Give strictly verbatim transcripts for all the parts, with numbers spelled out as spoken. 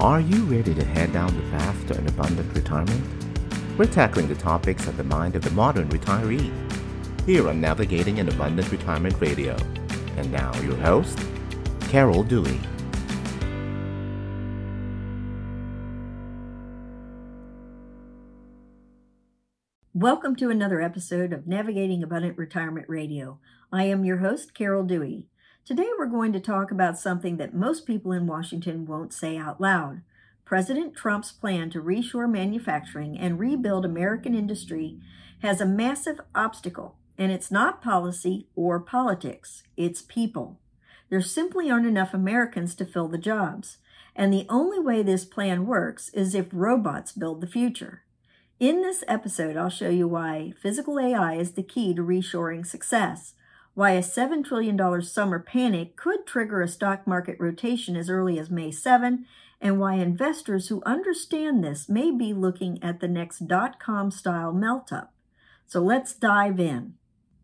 Are you ready to head down the path to an abundant retirement? We're tackling the topics of the mind of the modern retiree here on Navigating an Abundant Retirement Radio. And now your host, Carol Dewey. Welcome to another episode of Navigating Abundant Retirement Radio. I am your host, Carol Dewey. Today we're going to talk about something that most people in Washington won't say out loud. President Trump's plan to reshore manufacturing and rebuild American industry has a massive obstacle, and it's not policy or politics, it's people. There simply aren't enough Americans to fill the jobs, and the only way this plan works is if robots build the future. In this episode, I'll show you why physical A I is the key to reshoring success, why a seven trillion dollars summer panic could trigger a stock market rotation as early as May seventh, and why investors who understand this may be looking at the next dot-com style melt-up. So let's dive in.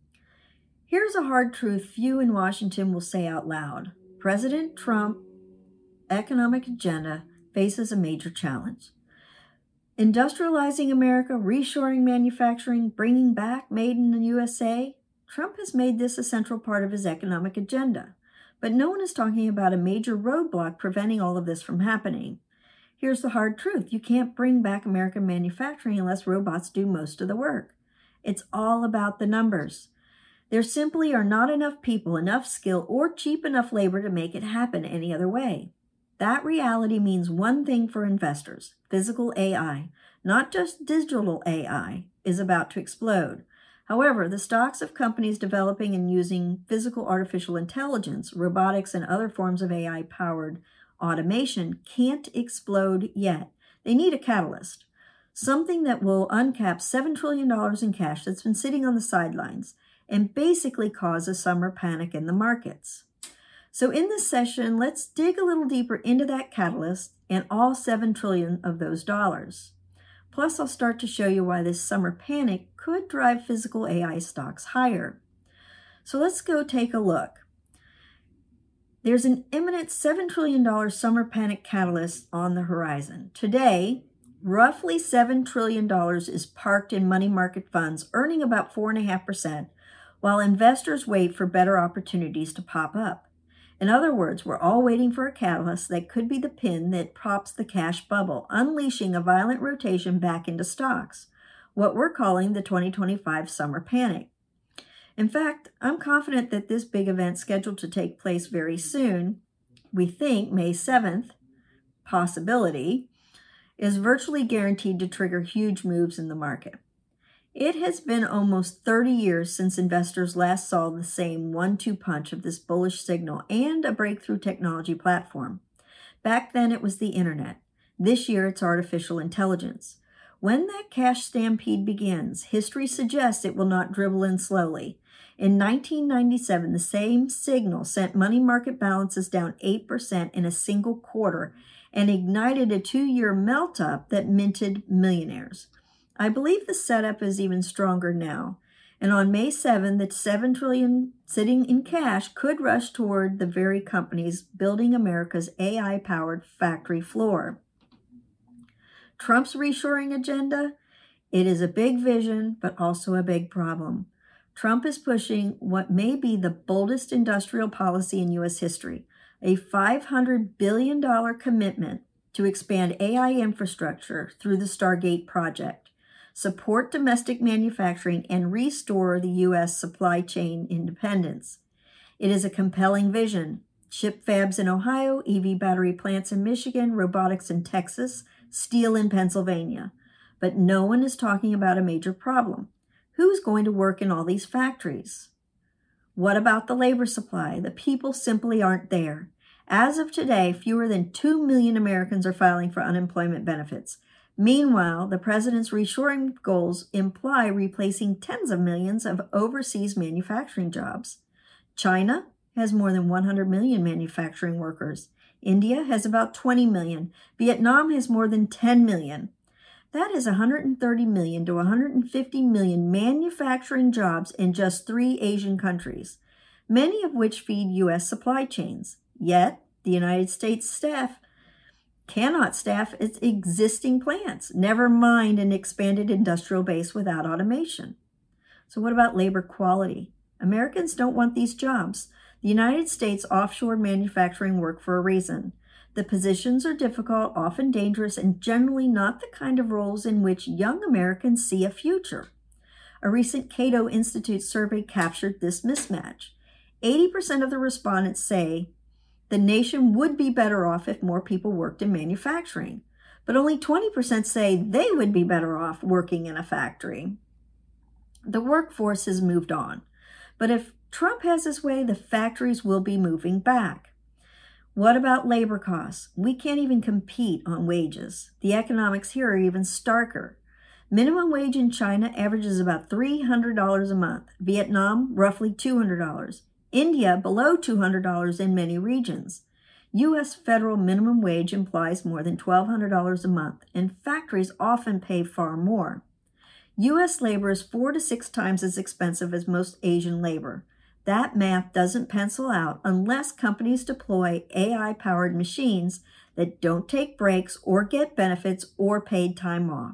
Here's a hard truth few in Washington will say out loud. President Trump's economic agenda faces a major challenge. Industrializing America, reshoring manufacturing, bringing back Made in the U S A, Trump has made this a central part of his economic agenda. But no one is talking about a major roadblock preventing all of this from happening. Here's the hard truth. You can't bring back American manufacturing unless robots do most of the work. It's all about the numbers. There simply are not enough people, enough skill, or cheap enough labor to make it happen any other way. That reality means one thing for investors. Physical A I, not just digital A I, is about to explode. However, the stocks of companies developing and using physical artificial intelligence, robotics, and other forms of A I-powered automation can't explode yet. They need a catalyst, something that will uncap seven trillion dollars in cash that's been sitting on the sidelines and basically cause a summer panic in the markets. So in this session, let's dig a little deeper into that catalyst and all seven trillion dollars of those dollars. Plus, I'll start to show you why this summer panic could drive physical A I stocks higher. So let's go take a look. There's an imminent seven trillion dollars summer panic catalyst on the horizon. Today, roughly seven trillion dollars is parked in money market funds, earning about four point five percent, while investors wait for better opportunities to pop up. In other words, we're all waiting for a catalyst that could be the pin that pops the cash bubble, unleashing a violent rotation back into stocks, what we're calling the twenty twenty-five summer panic. In fact, I'm confident that this big event scheduled to take place very soon, we think May seventh, possibility, is virtually guaranteed to trigger huge moves in the market. It has been almost thirty years since investors last saw the same one two punch of this bullish signal and a breakthrough technology platform. Back then it was the internet. This year it's artificial intelligence. When that cash stampede begins, history suggests it will not dribble in slowly. In nineteen ninety-seven, the same signal sent money market balances down eight percent in a single quarter and ignited a two-year melt-up that minted millionaires. I believe the setup is even stronger now, and on May seventh, the seven trillion dollars sitting in cash could rush toward the very companies building America's A I-powered factory floor. Trump's reshoring agenda, it is a big vision, but also a big problem. Trump is pushing what may be the boldest industrial policy in U S history, a five hundred billion dollars commitment to expand A I infrastructure through the Stargate project, support domestic manufacturing, and restore the U S supply chain independence. It is a compelling vision. Chip fabs in Ohio, E V battery plants in Michigan, robotics in Texas, steel in Pennsylvania. But no one is talking about a major problem. Who's going to work in all these factories? What about the labor supply? The people simply aren't there. As of today, fewer than two million Americans are filing for unemployment benefits. Meanwhile, the president's reshoring goals imply replacing tens of millions of overseas manufacturing jobs. China has more than one hundred million manufacturing workers. India has about twenty million. Vietnam has more than ten million. That is one hundred thirty million to one hundred fifty million manufacturing jobs in just three Asian countries, many of which feed U S supply chains. Yet, the United States staff cannot staff its existing plants, never mind an expanded industrial base without automation. So what about labor quality? Americans don't want these jobs. The United States offshored manufacturing work for a reason. The positions are difficult, often dangerous, and generally not the kind of roles in which young Americans see a future. A recent Cato Institute survey captured this mismatch. eighty percent of the respondents say the nation would be better off if more people worked in manufacturing, but only twenty percent say they would be better off working in a factory. The workforce has moved on, but if Trump has his way, the factories will be moving back. What about labor costs? We can't even compete on wages. The economics here are even starker. Minimum wage in China averages about three hundred dollars a month. Vietnam, roughly two hundred dollars. India, below two hundred dollars in many regions. U S federal minimum wage implies more than twelve hundred dollars a month, and factories often pay far more. U S labor is four to six times as expensive as most Asian labor. That math doesn't pencil out unless companies deploy A I-powered machines that don't take breaks or get benefits or paid time off.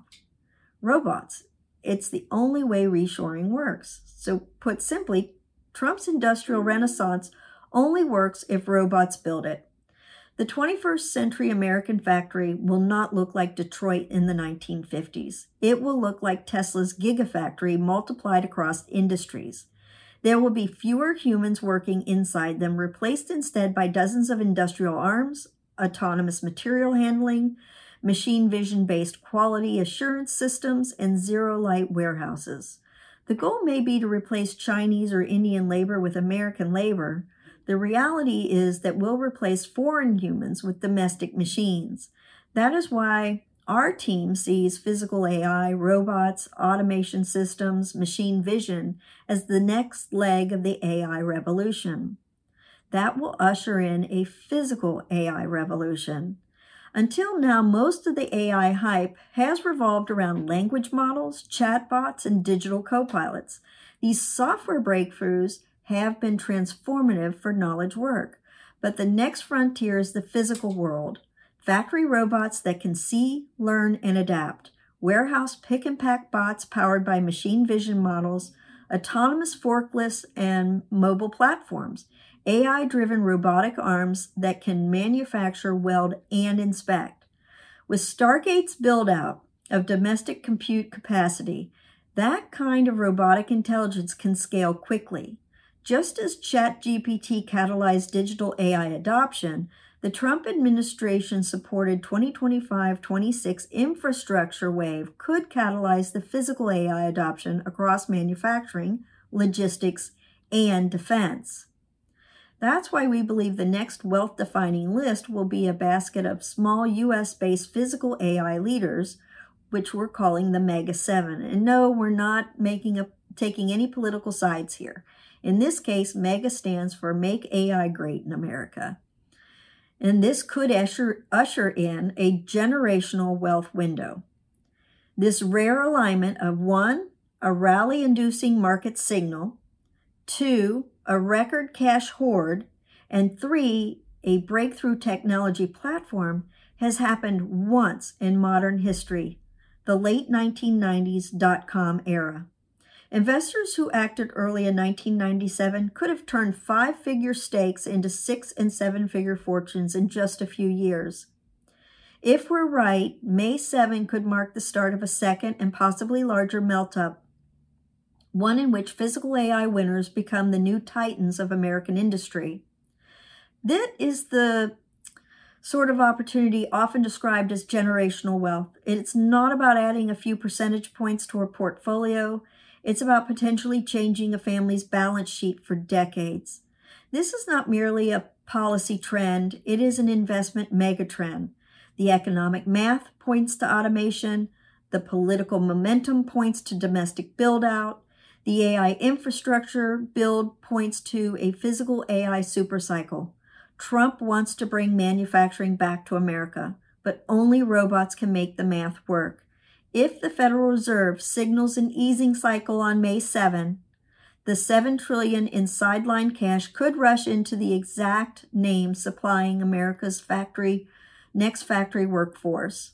Robots. It's the only way reshoring works. So put simply, Trump's industrial renaissance only works if robots build it. The twenty-first century American factory will not look like Detroit in the nineteen fifties. It will look like Tesla's Gigafactory multiplied across industries. There will be fewer humans working inside them, replaced instead by dozens of industrial arms, autonomous material handling, machine vision-based quality assurance systems, and zero-light warehouses. The goal may be to replace Chinese or Indian labor with American labor. The reality is that we'll replace foreign humans with domestic machines. That is why our team sees physical A I, robots, automation systems, machine vision as the next leg of the A I revolution. That will usher in a physical A I revolution. Until now, most of the A I hype has revolved around language models, chatbots, and digital copilots. These software breakthroughs have been transformative for knowledge work, but the next frontier is the physical world. Factory robots that can see, learn, and adapt. Warehouse pick and pack bots powered by machine vision models, autonomous forklifts, and mobile platforms. A I-driven robotic arms that can manufacture, weld, and inspect. With Stargate's build-out of domestic compute capacity, that kind of robotic intelligence can scale quickly. Just as ChatGPT catalyzed digital A I adoption, the Trump administration-supported twenty twenty-five twenty-six infrastructure wave could catalyze the physical A I adoption across manufacturing, logistics, and defense. That's why we believe the next wealth-defining list will be a basket of small U S-based physical A I leaders, which we're calling the Mega Seven. And no, we're not making a, taking any political sides here. In this case, MEGA stands for Make A I Great in America. And this could usher, usher in a generational wealth window. This rare alignment of one, a rally-inducing market signal, two, a record cash hoard, and three, a breakthrough technology platform has happened once in modern history, the late nineteen nineties dot-com era. Investors who acted early in nineteen ninety-seven could have turned five-figure stakes into six- and seven-figure fortunes in just a few years. If we're right, May seventh could mark the start of a second and possibly larger melt-up, one in which physical A I winners become the new titans of American industry. That is the sort of opportunity often described as generational wealth. It's not about adding a few percentage points to a portfolio. It's about potentially changing a family's balance sheet for decades. This is not merely a policy trend. It is an investment megatrend. The economic math points to automation. The political momentum points to domestic build-out. The A I infrastructure build points to a physical A I supercycle. Trump wants to bring manufacturing back to America, but only robots can make the math work. If the Federal Reserve signals an easing cycle on May seventh, the seven trillion dollars in sideline cash could rush into the exact name supplying America's factory next factory workforce.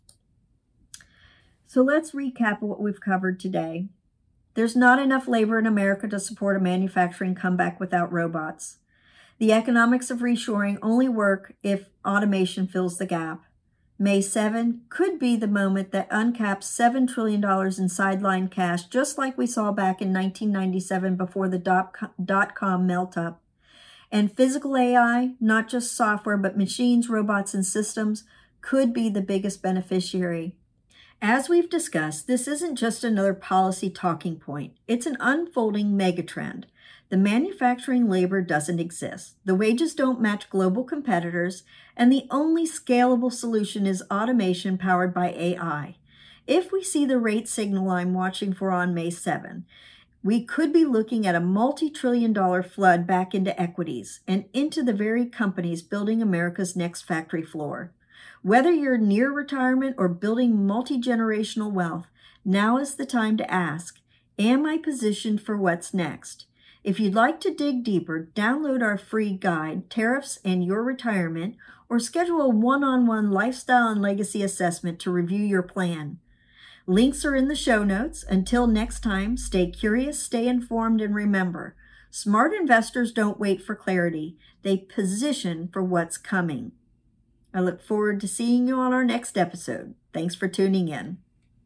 So let's recap what we've covered today. There's not enough labor in America to support a manufacturing comeback without robots. The economics of reshoring only work if automation fills the gap. May seventh could be the moment that uncaps seven trillion dollars in sideline cash, just like we saw back in nineteen ninety-seven before the dot-com melt-up. And physical A I, not just software, but machines, robots, and systems, could be the biggest beneficiary. As we've discussed, this isn't just another policy talking point. It's an unfolding megatrend. The manufacturing labor doesn't exist. The wages don't match global competitors, and the only scalable solution is automation powered by A I. If we see the rate signal I'm watching for on May seventh, we could be looking at a multi-trillion dollar flood back into equities and into the very companies building America's next factory floor. Whether you're near retirement or building multi-generational wealth, now is the time to ask, am I positioned for what's next? If you'd like to dig deeper, download our free guide, Tariffs and Your Retirement, or schedule a one-on-one lifestyle and legacy assessment to review your plan. Links are in the show notes. Until next time, stay curious, stay informed, and remember, smart investors don't wait for clarity. They position for what's coming. I look forward to seeing you on our next episode. Thanks for tuning in.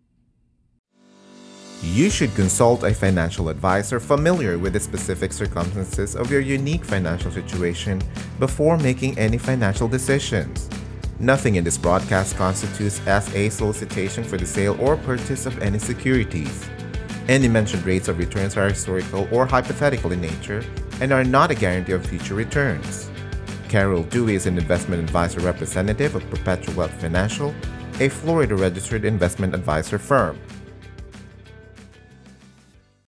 You should consult a financial advisor familiar with the specific circumstances of your unique financial situation before making any financial decisions. Nothing in this broadcast constitutes as a solicitation for the sale or purchase of any securities. Any mentioned rates of returns are historical or hypothetical in nature and are not a guarantee of future returns. Carol Dewey is an investment advisor representative of Perpetual Wealth Financial, a Florida-registered investment advisor firm.